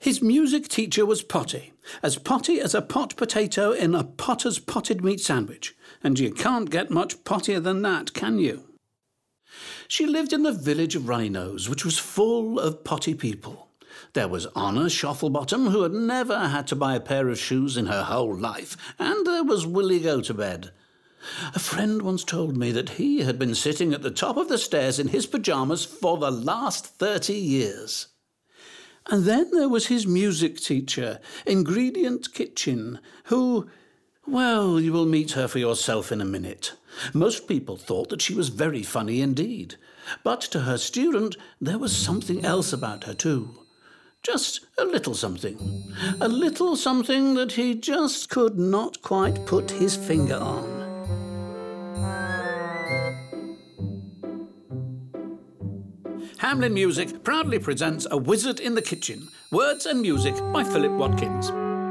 His music teacher was potty as a pot potato in a potter's potted meat sandwich, and you can't get much pottier than that, can you? She lived in the village of Runnynose, which was full of potty people. There was Honor Shufflebottom, who had never had to buy a pair of shoes in her whole life, and there was Willie Go-to-Bed. A friend once told me that he had been sitting at the top of the stairs in his pyjamas for the last 30 years. And then there was his music teacher, Ingredient Kitchen, who, well, you will meet her for yourself in a minute. Most people thought that she was very funny indeed, but to her student there was something else about her too. Just a little something that he just could not quite put his finger on. Hamlin Music proudly presents A Wizard in the Kitchen, words and music by Philip Watkins.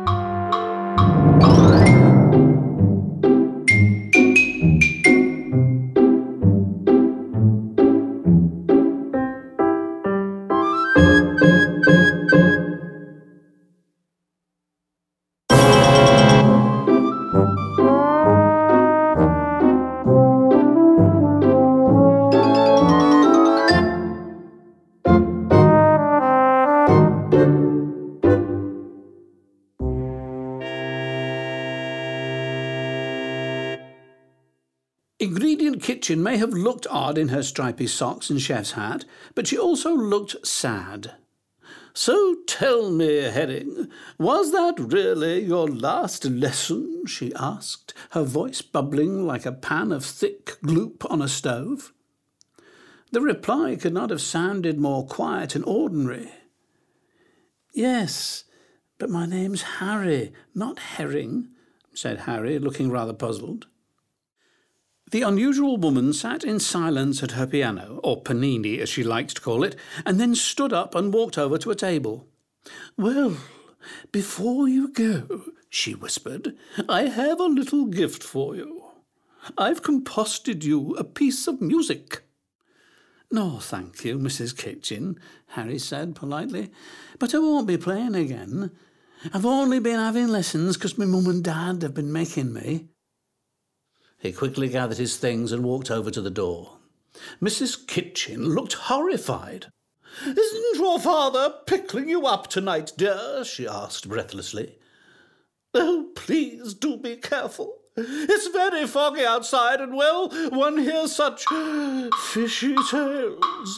Ingredient Kitchen may have looked odd in her stripy socks and chef's hat, but she also looked sad. "So tell me, Herring, was that really your last lesson?" she asked, her voice bubbling like a pan of thick gloop on a stove. The reply could not have sounded more quiet and ordinary. "Yes, but my name's Harry, not Herring," said Harry, looking rather puzzled. The unusual woman sat in silence at her piano, or panini as she liked to call it, and then stood up and walked over to a table. "Well, before you go," she whispered, "I have a little gift for you. I've composted you a piece of music." "No, thank you, Mrs. Kitchen," Harry said politely, "but I won't be playing again. I've only been having lessons because my mum and dad have been making me." He quickly gathered his things and walked over to the door. Mrs. Kitchen looked horrified. "Isn't your father pickling you up tonight, dear?" she asked breathlessly. "Oh, please do be careful. It's very foggy outside, and, well, one hears such fishy tales."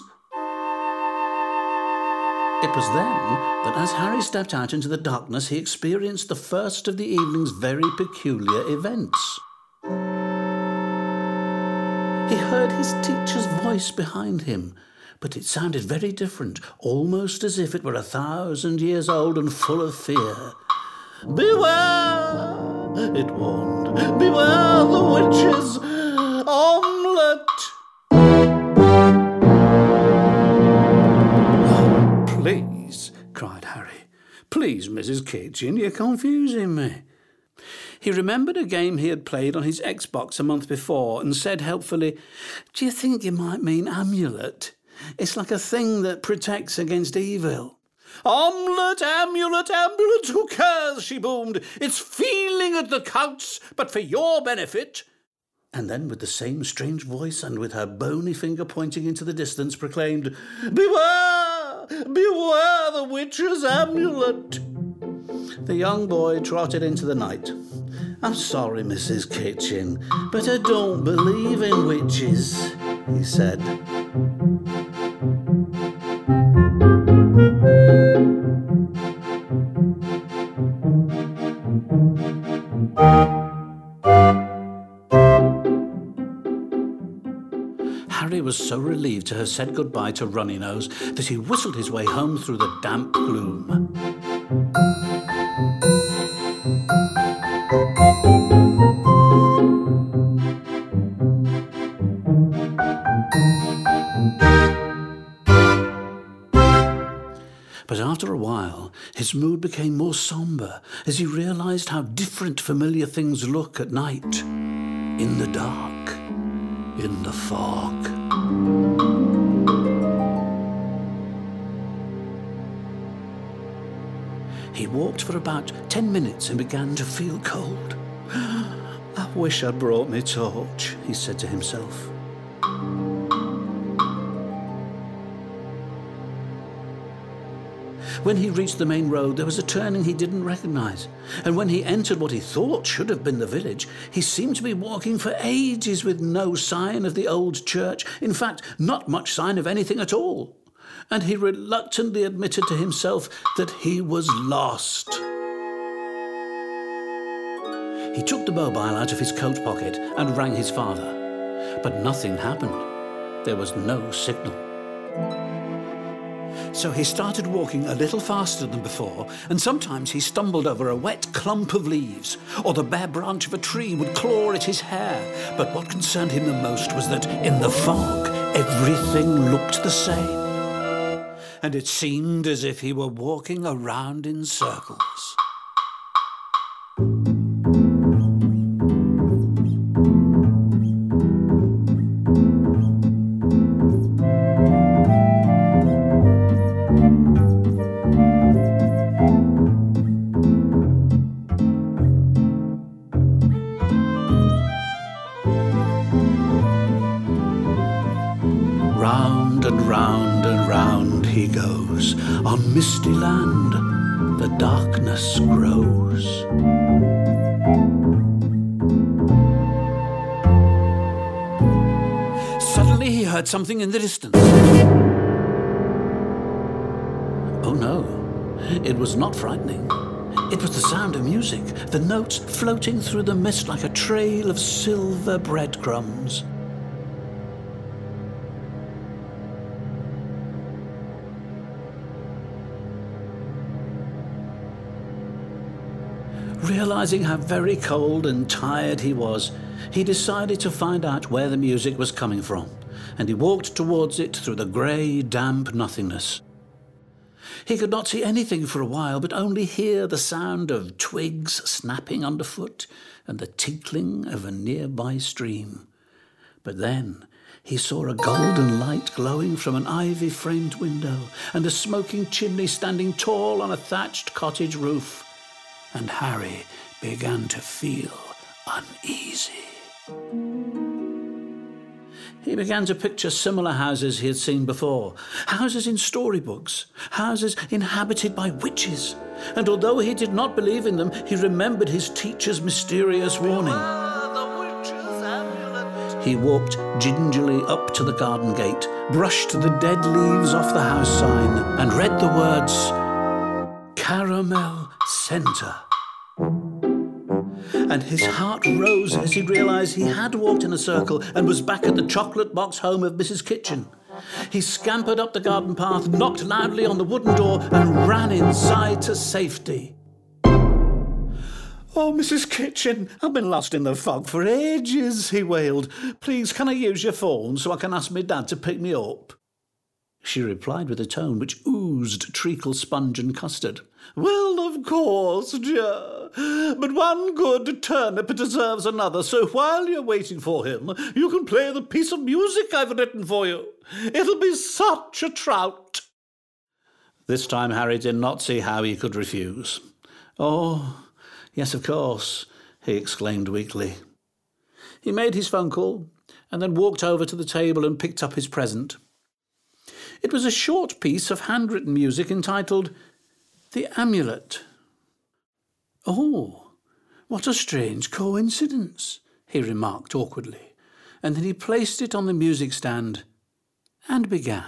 It was then that as Harry stepped out into the darkness, he experienced the first of the evening's very peculiar events. He heard his teacher's voice behind him, but it sounded very different, almost as if it were 1,000 years old and full of fear. "Beware," it warned. "Beware the witch's omelette." "Oh, please," cried Harry. "Please, Mrs. Kitchen, you're confusing me." He remembered a game he had played on his Xbox a month before and said helpfully, "Do you think you might mean amulet? It's like a thing that protects against evil." "Omelette, amulet, who cares?" she boomed. "It's feeling at the counts, but for your benefit." And then, with the same strange voice and with her bony finger pointing into the distance, proclaimed, "Beware! Beware the witch's amulet." The young boy trotted into the night. "I'm sorry, Mrs. Kitchen, but I don't believe in witches," he said. Harry was so relieved to have said goodbye to Runnynose that he whistled his way home through the damp gloom. But after a while, his mood became more sombre as he realised how different familiar things look at night, in the dark, in the fog. He walked for about 10 minutes and began to feel cold. "I wish I'd brought me torch," he said to himself. When he reached the main road, there was a turning he didn't recognise, and when he entered what he thought should have been the village, he seemed to be walking for ages with no sign of the old church, in fact, not much sign of anything at all, and he reluctantly admitted to himself that he was lost. He took the mobile out of his coat pocket and rang his father, but nothing happened. There was no signal. So he started walking a little faster than before, and sometimes he stumbled over a wet clump of leaves, or the bare branch of a tree would claw at his hair. But what concerned him the most was that in the fog, everything looked the same, and it seemed as if he were walking around in circles. Round and round and round he goes. On misty land, the darkness grows. Suddenly he heard something in the distance. Oh no, it was not frightening. It was the sound of music, the notes floating through the mist like a trail of silver breadcrumbs. Realizing how very cold and tired he was, he decided to find out where the music was coming from, and he walked towards it through the grey, damp nothingness. He could not see anything for a while, but only hear the sound of twigs snapping underfoot and the tinkling of a nearby stream. But then he saw a golden light glowing from an ivy-framed window and a smoking chimney standing tall on a thatched cottage roof. And Harry began to feel uneasy. He began to picture similar houses he had seen before, houses in storybooks, houses inhabited by witches, and although he did not believe in them, he remembered his teacher's mysterious warning. He walked gingerly up to the garden gate, brushed the dead leaves off the house sign, and read the words, Caramel Centre. And his heart rose as he realised he had walked in a circle and was back at the chocolate box home of Mrs. Kitchen. He scampered up the garden path, knocked loudly on the wooden door, and ran inside to safety. "Oh, Mrs. Kitchen, I've been lost in the fog for ages," he wailed. "Please, can I use your phone so I can ask my dad to pick me up?" She replied with a tone which oozed treacle sponge and custard. "Well, of course, dear. But one good turnip deserves another, so while you're waiting for him, you can play the piece of music I've written for you. It'll be such a trout." This time Harry did not see how he could refuse. "Oh, yes, of course," he exclaimed weakly. He made his phone call and then walked over to the table and picked up his present. It was a short piece of handwritten music entitled The Amulet. "Oh, what a strange coincidence," he remarked awkwardly, and then he placed it on the music stand and began.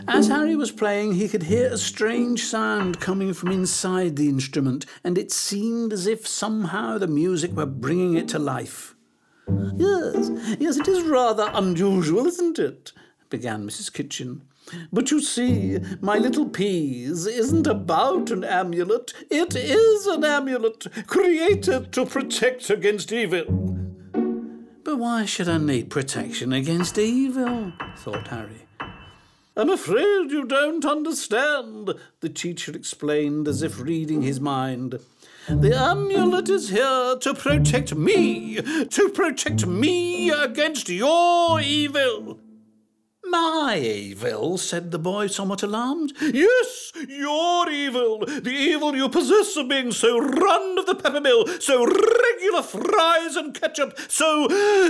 As Harry was playing, he could hear a strange sound coming from inside the instrument, and it seemed as if somehow the music were bringing it to life. Yes, it is rather unusual, isn't it? Began Mrs. Kitchen. But you see, my little Peas isn't about an amulet. It is an amulet created to protect against evil. But why should I need protection against evil? Thought Harry. I'm afraid you don't understand, the teacher explained as if reading his mind. The amulet is here to protect me against your evil. My evil, said the boy, somewhat alarmed. Yes, your evil. The evil you possess of being so run of the peppermill, so regular fries and ketchup, so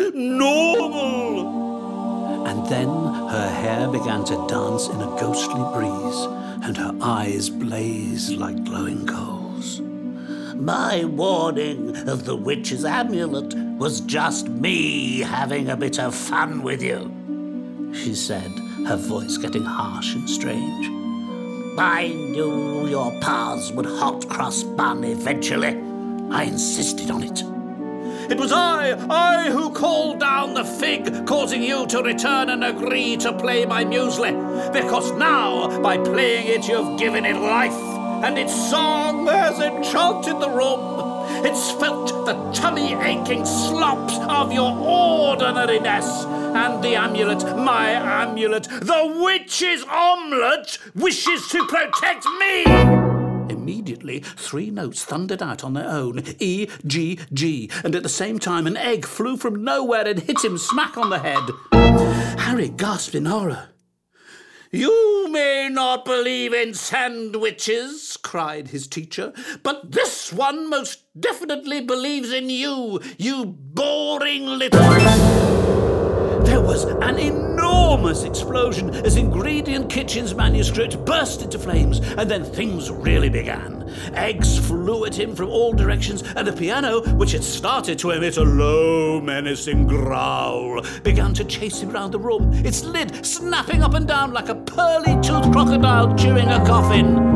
normal. And then her hair began to dance in a ghostly breeze, and her eyes blazed like glowing coals. My warning of the witch's amulet was just me having a bit of fun with you, she said, her voice getting harsh and strange. I knew your paths would hot cross bun eventually. I insisted on it. It was I who called down the fig, causing you to return and agree to play my muesli, because now, by playing it, you've given it life, and its song has enchanted the room. It's felt the tummy-aching slops of your ordinariness, and the amulet, my amulet, the witch's omelette, wishes to protect me! Immediately, 3 notes thundered out on their own, E, G, G, and at the same time an egg flew from nowhere and hit him smack on the head. Harry gasped in horror. You may not believe in sandwiches, cried his teacher, but this one most definitely believes in you, you boring little... There was an enormous explosion as Ingredient Kitchen's manuscript burst into flames, and then things really began. Eggs flew at him from all directions, and the piano, which had started to emit a low, menacing growl, began to chase him round the room, its lid snapping up and down like a pearly-toothed crocodile chewing a coffin.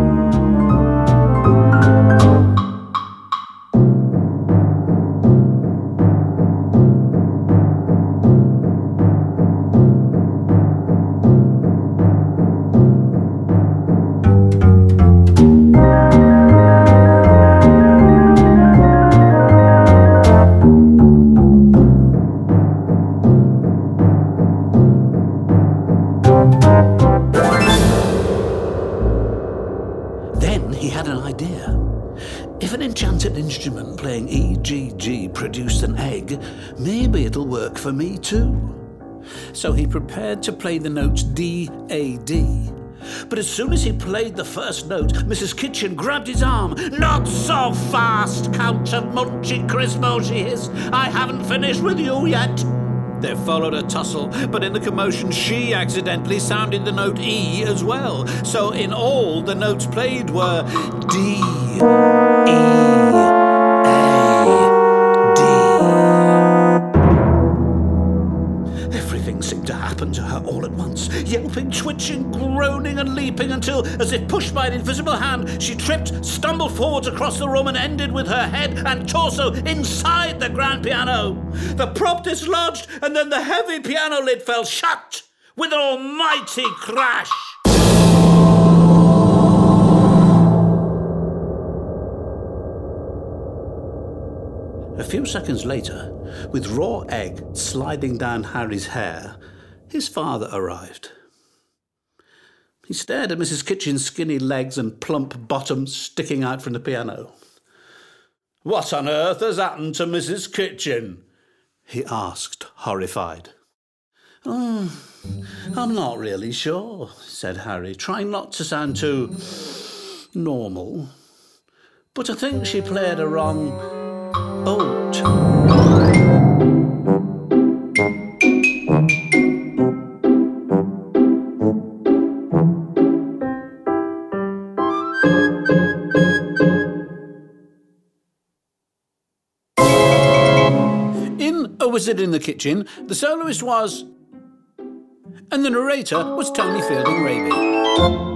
Instrument playing E, G, G produced an egg, maybe it'll work for me too. So he prepared to play the notes D, A, D. But as soon as he played the first note, Mrs. Kitchen grabbed his arm. Not so fast, Count of Munchie Crispo, she hissed. I haven't finished with you yet. There followed a tussle, but in the commotion she accidentally sounded the note E as well. So in all, the notes played were D, E, seemed to happen to her all at once, yelping, twitching, groaning and leaping until, as if pushed by an invisible hand, she tripped, stumbled forwards across the room and ended with her head and torso inside the grand piano. The prop dislodged and then the heavy piano lid fell shut with an almighty crash. A few seconds later, with raw egg sliding down Harry's hair, his father arrived. He stared at Mrs. Kitchen's skinny legs and plump bottom sticking out from the piano. What on earth has happened to Mrs. Kitchen? He asked, horrified. I'm not really sure, said Harry, trying not to sound too normal. But I think she played a wrong oat. In A Wizard in the Kitchen, the soloist was... and the narrator was Tony Fielding Raby.